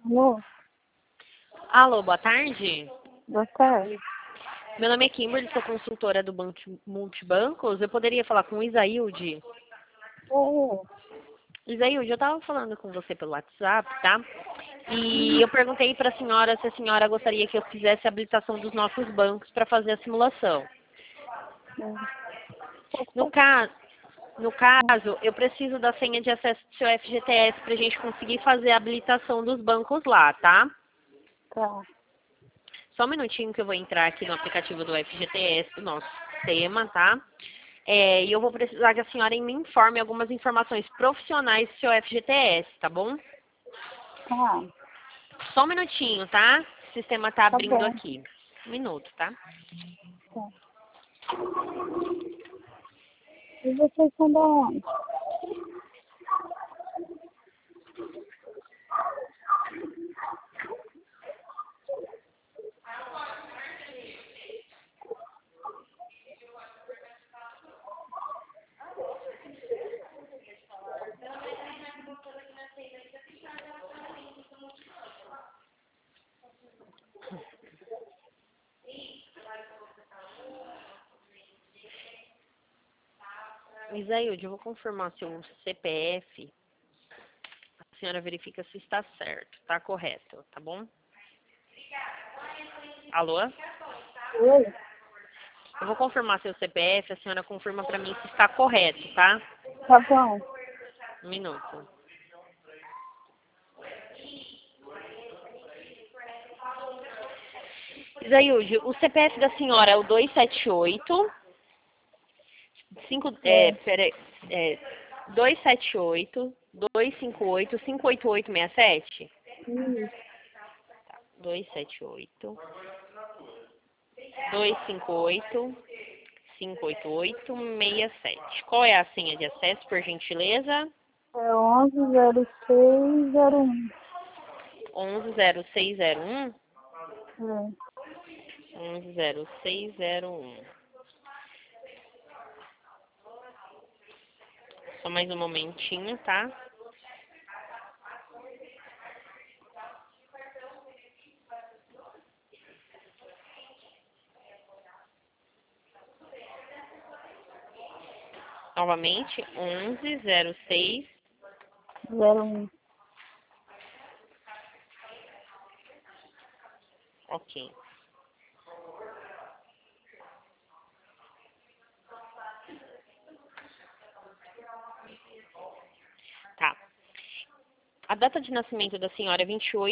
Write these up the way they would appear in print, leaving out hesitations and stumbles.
Alô? Alô, boa tarde. Boa tarde. Meu nome é Kimberly, sou consultora do Banco Multibancos. Eu poderia falar com o Isaílde? Oi. Isaílde, eu estava falando com você pelo WhatsApp, tá? E eu perguntei para a senhora se a senhora gostaria que eu fizesse a habilitação dos nossos bancos para fazer a simulação. No caso, eu preciso da senha de acesso do seu FGTS para a gente conseguir fazer a habilitação dos bancos lá, tá? Tá. Só um minutinho que eu vou entrar aqui no aplicativo do FGTS, do nosso sistema, tá? E eu vou precisar que a senhora me informe algumas informações profissionais do seu FGTS, tá bom? Tá. Só um minutinho, tá? O sistema tá Tá abrindo bom. aqui. Um minuto, tá? Tá. E vocês são da onde? Isaílde, eu vou confirmar seu CPF. A senhora verifica se está certo, tá correto, tá bom? Alô? Oi? Eu vou confirmar seu CPF, a senhora confirma pra mim se está correto, tá? Tá bom. Um minuto. Isaílde, o CPF da senhora é o 278 peraí, 278 258 58867? Isso. 278 258 58867. Qual é a senha de acesso, por gentileza? É 110601. 110601? É. 110601. Só mais um momentinho, tá? Novamente, 1106. 01. Ok. Tá. A data de nascimento da senhora é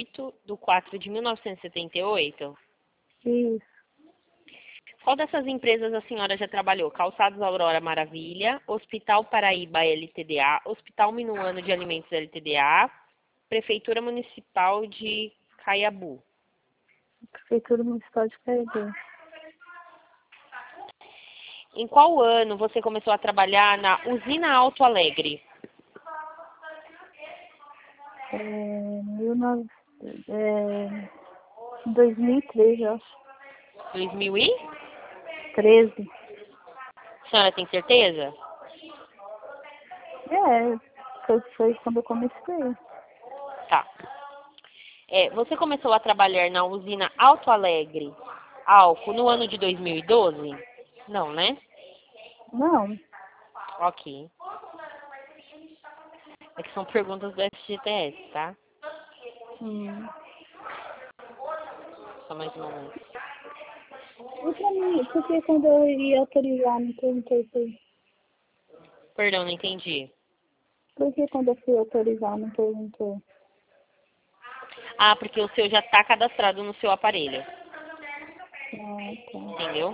28/4/1978? Isso. Qual dessas empresas a senhora já trabalhou? Calçados Aurora Maravilha, Hospital Paraíba LTDA, Hospital Minuano de Alimentos LTDA, Prefeitura Municipal de Caiabu. Prefeitura Municipal de Caeté. Em qual ano você começou a trabalhar na Usina Alto Alegre? 2013, eu acho. 2000 e? 13. A senhora tem certeza? Foi quando eu comecei. Tá. Você começou a trabalhar na usina Alto Alegre, álcool, no ano de 2012? Não, né? Não. Ok. É que são perguntas do FGTS, tá? Só mais um momento. E pra mim, porque quando eu ia autorizar, não perguntei isso aí? Perdão, não entendi. Por que quando eu fui autorizar, não perguntou? Ah, porque o seu já está cadastrado no seu aparelho. Ah, tá. Entendeu?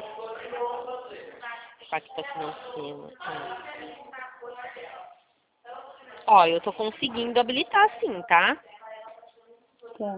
Pacta financeira. Ó, eu tô conseguindo habilitar sim, tá? Tá.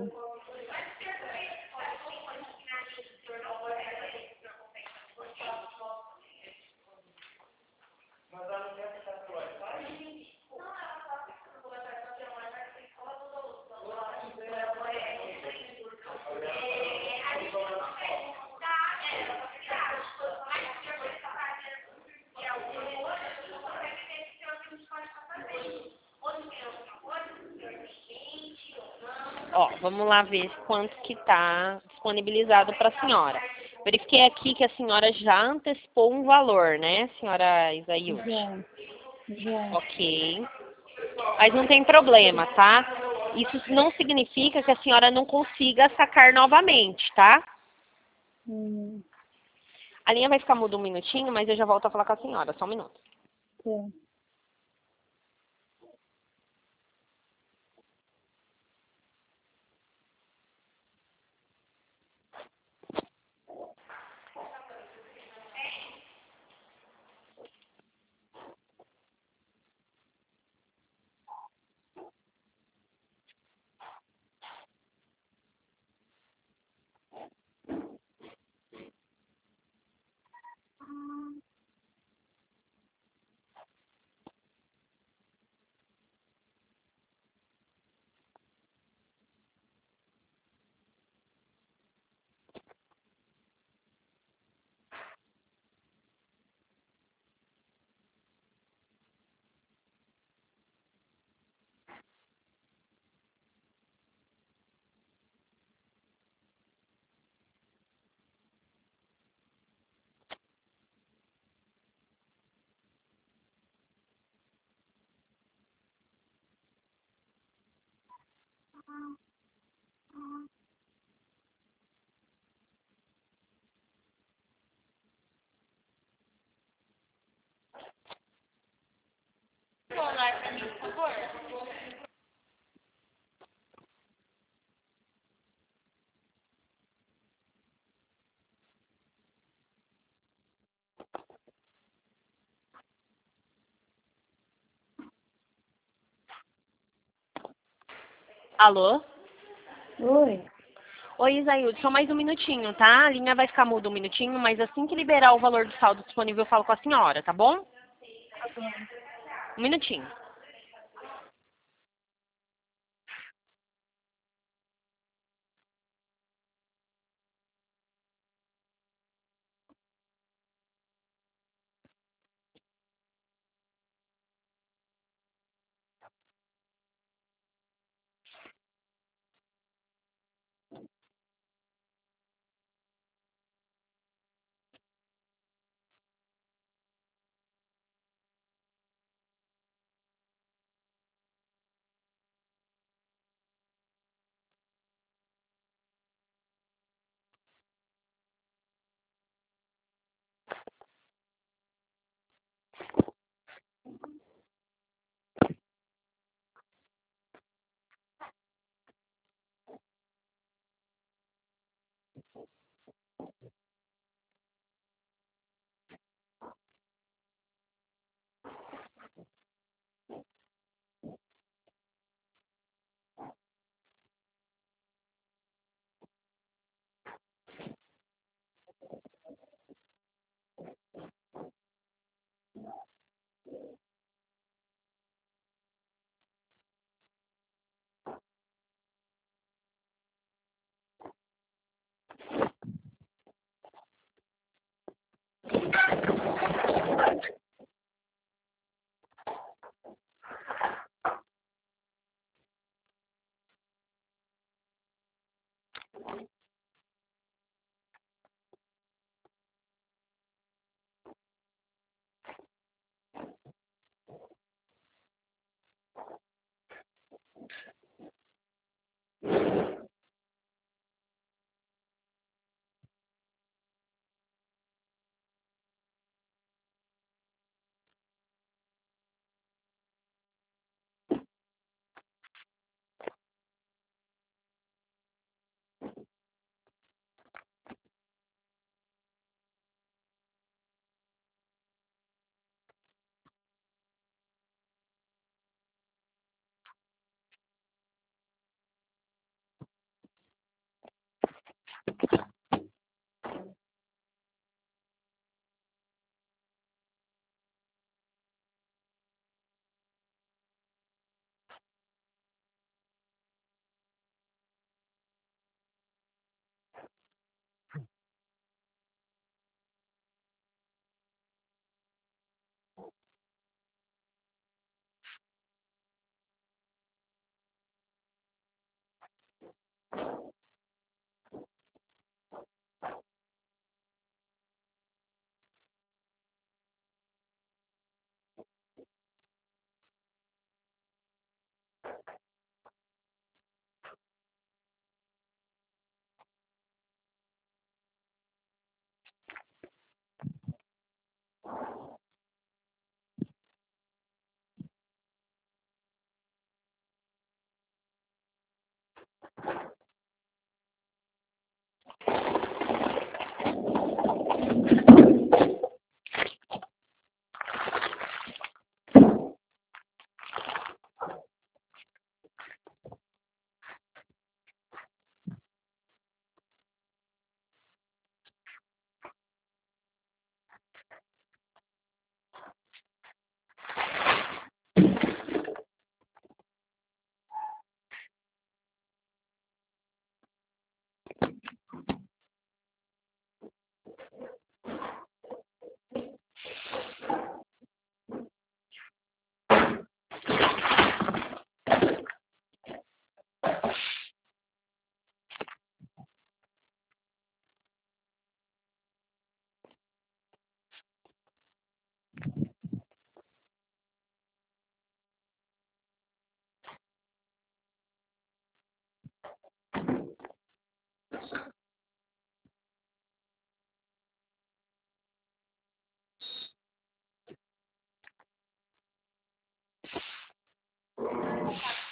Ó, vamos lá ver quanto que está disponibilizado para a senhora. Verifiquei aqui que a senhora já antecipou um valor, né, senhora Isaíde? Já. Ok. Mas não tem problema, tá? Isso não significa que a senhora não consiga sacar novamente, tá? Hum, A linha vai ficar muda um minutinho, mas eu já volto a falar com a senhora. Só um minuto. tá. Alô? Oi. Oi, Isaíde, só mais um minutinho, tá? A linha vai ficar muda um minutinho, mas assim que liberar o valor do saldo disponível, eu falo com a senhora, tá bom? Tá bom. Um minutinho.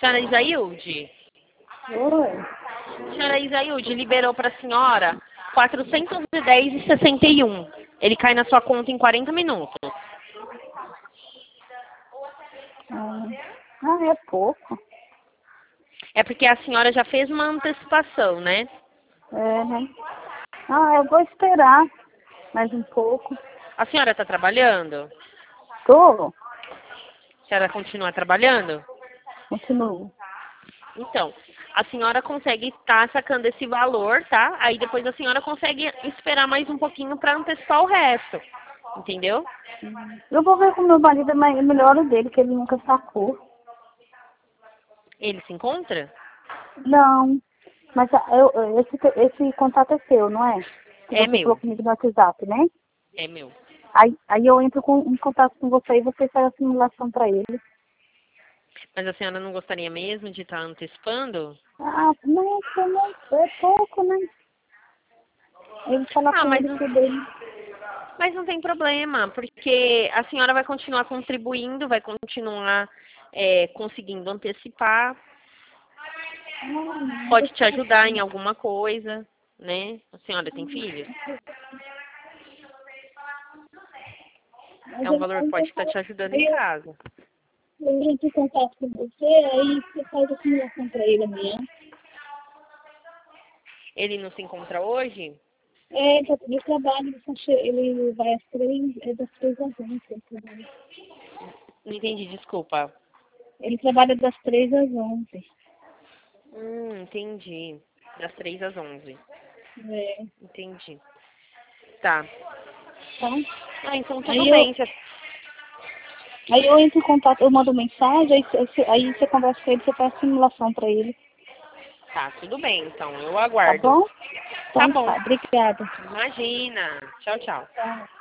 Senhora Isailde? Oi. Senhora Isailde, liberou para a senhora 410,61. Ele cai na sua conta em 40 minutos. É pouco. É porque a senhora já fez uma antecipação, né? É, né? Eu vou esperar mais um pouco. A senhora está trabalhando? Tô. A senhora continua trabalhando? Continuo. Então, a senhora consegue estar sacando esse valor, tá? Aí depois a senhora consegue esperar mais um pouquinho para antecipar o resto. Entendeu? Eu vou ver com meu marido, mas é melhor o dele, que ele nunca sacou. Ele se encontra? Não. Mas esse contato é seu, não é? Que É você falou meu. comigo no WhatsApp, né? É meu. Aí eu entro em contato com você e você faz a simulação para ele. Mas a senhora não gostaria mesmo de estar antecipando? Nossa, não, é pouco, né? Eu vou falar Ah, com mas ele não, que dele. mas não tem problema, porque a senhora vai continuar contribuindo, vai continuar conseguindo antecipar, pode te ajudar em alguma coisa, né? A senhora tem filhos? É um valor que pode estar te ajudando em casa. Eu entro em contato com você, aí você faz a simulação para ele amanhã. Ele não se encontra hoje? Ele trabalha, ele vai às 3, das 3 às 11. Não entendi, desculpa. Ele trabalha das 3 às 11. Entendi. Das 3 às 11. É, Entendi. Tá. tá? Então tudo Aí bem. eu entro em contato, eu mando mensagem, aí você conversa com ele, você faz a simulação para ele. Tá, tudo bem, então. Eu Tá aguardo. bom? Tá Então bom. tá, obrigada. Imagina. Tchau, tchau. Tá.